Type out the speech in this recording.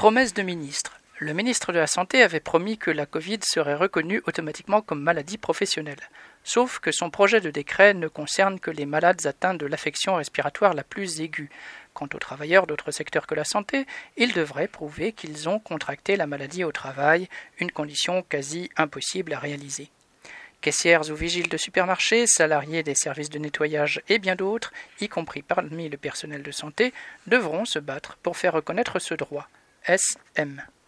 Promesse de ministre. Le ministre de la Santé avait promis que la Covid serait reconnue automatiquement comme maladie professionnelle. Sauf que son projet de décret ne concerne que les malades atteints de l'affection respiratoire la plus aiguë. Quant aux travailleurs d'autres secteurs que la santé, ils devraient prouver qu'ils ont contracté la maladie au travail, une condition quasi impossible à réaliser. Caissières ou vigiles de supermarchés, salariés des services de nettoyage et bien d'autres, y compris parmi le personnel de santé, devront se battre pour faire reconnaître ce droit. SM.